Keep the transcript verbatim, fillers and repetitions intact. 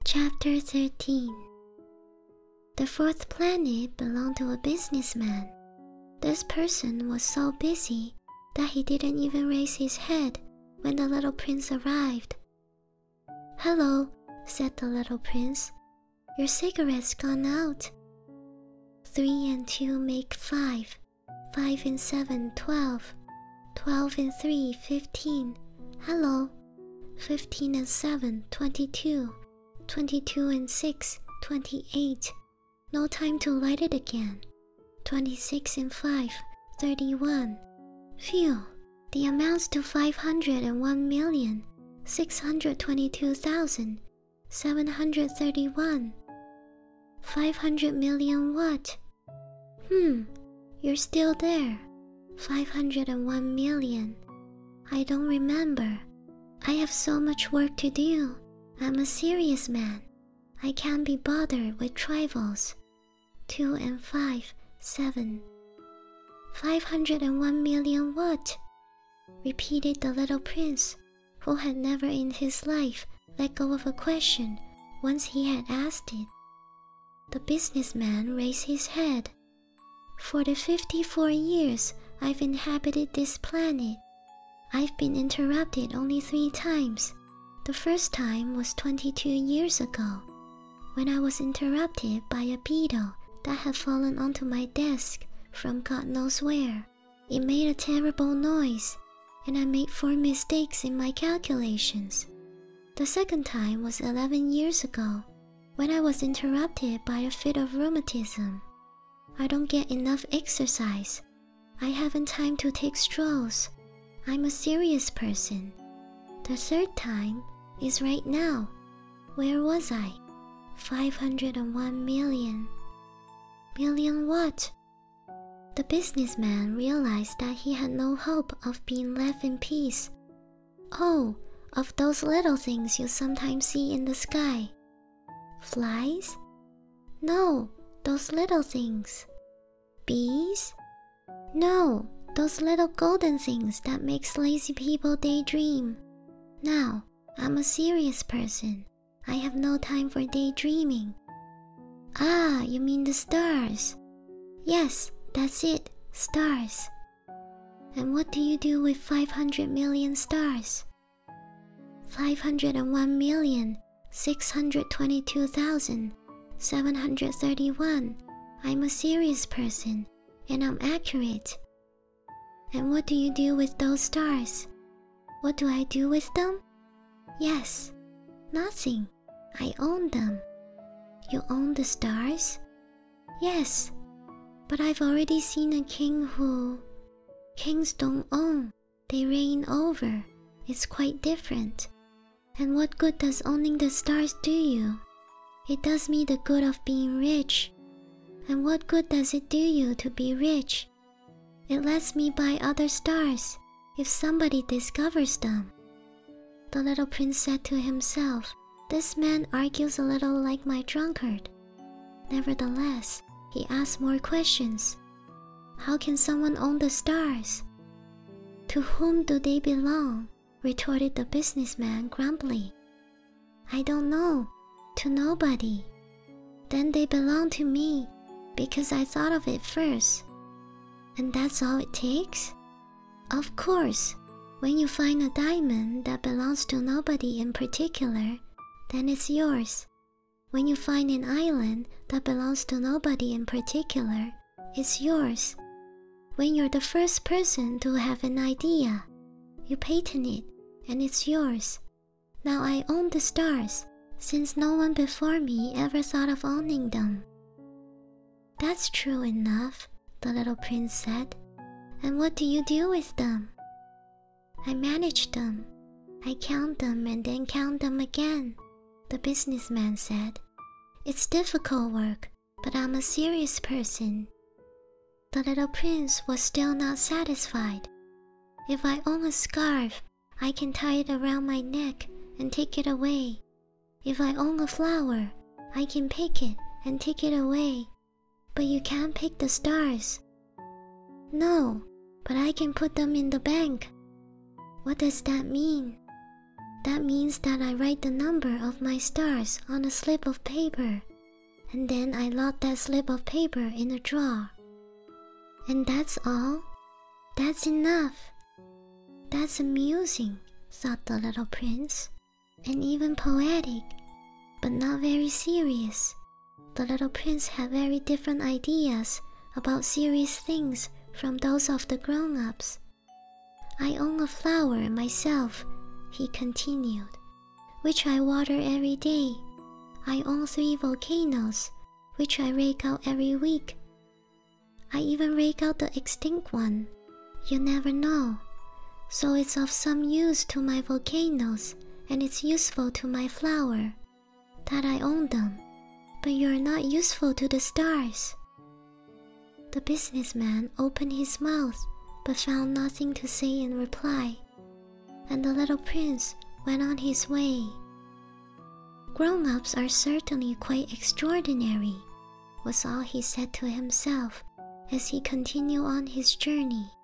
Chapter thirteen. The fourth planet belonged to a businessman. This person was so busy that he didn't even raise his head when the little prince arrived. "Hello," said the little prince. "Your cigarette's gone out." Three and two make five. Five and seven, twelve. Twelve and three, fifteen. Hello. Fifteen and seven, twenty-two. Twenty-two and six, twenty-eight. No time to light it again. Twenty-six and five, thirty-one. Phew, the amounts to five hundred and one million, six hundred twenty-two thousand, seven hundred thirty-one. Five hundred million what? Hmm, you're still there. Five hundred and one million. I don't remember. I have so much work to do. I'm a serious man. I can't be bothered with trifles. Two and five, seven. Five hundred and one million what? Repeated the little prince, who had never in his life let go of a question once he had asked it. The businessman raised his head. For the fifty-four years I've inhabited this planet, I've been interrupted only three times. The first time was twenty-two years ago, when I was interrupted by a beetle that had fallen onto my desk from God knows where. It made a terrible noise, and I made four mistakes in my calculations. The second time was eleven years ago, when I was interrupted by a fit of rheumatism. I don't get enough exercise. I haven't time to take strolls. I'm a serious person. The third time is right now. Where was I? Five hundred and one million. Million what? The businessman realized that he had no hope of being left in peace. Oh, of those little things you sometimes see in the sky. Flies? No, those little things. Bees? No, those little golden things that makes lazy people daydream. Now, I'm a serious person. I have no time for daydreaming. Ah, you mean the stars? Yes, that's it, stars. And what do you do with five hundred million stars? Five hundred and one million, six hundred twenty-two thousand, seven hundred thirty-one. I'm a serious person, and I'm accurate. And what do you do with those stars? What do I do with them? Yes, nothing. I own them. You own the stars? Yes, but I've already seen a king who... Kings don't own, they reign over. It's quite different. And what good does owning the stars do you? It does me the good of being rich. And what good does it do you to be rich? It lets me buy other stars if somebody discovers them. The little prince said to himself, "This man argues a little like my drunkard." Nevertheless, he asked more questions. How can someone own the stars? To whom do they belong? Retorted the businessman grumpily. I don't know. To nobody. Then they belong to me, because I thought of it first. And that's all it takes? Of course, when you find a diamond that belongs to nobody in particular, then it's yours. When you find an island that belongs to nobody in particular, it's yours. When you're the first person to have an idea, you patent it, and it's yours. Now I own the stars, since no one before me ever thought of owning them. That's true enough, the little prince said. And what do you do with them? I manage them. I count them and then count them again, the businessman said. It's difficult work, but I'm a serious person. The little prince was still not satisfied. If I own a scarf, I can tie it around my neck and take it away. If I own a flower, I can pick it and take it away. But you can't pick the stars. No, but I can put them in the bank. What does that mean? That means that I write the number of my stars on a slip of paper, and then I lock that slip of paper in a drawer. And that's all? That's enough. That's amusing, thought the little prince, and even poetic, but not very serious. The little prince had very different ideas about serious things from those of the grown-ups. I own a flower myself, he continued, which I water every day. I own three volcanoes, which I rake out every week. I even rake out the extinct one. You never know. So it's of some use to my volcanoes, and it's useful to my flower, that I own them. But you're not useful to the stars. The businessman opened his mouth, but found nothing to say in reply, and the little prince went on his way. Grown-ups are certainly quite extraordinary, was all he said to himself as he continued on his journey.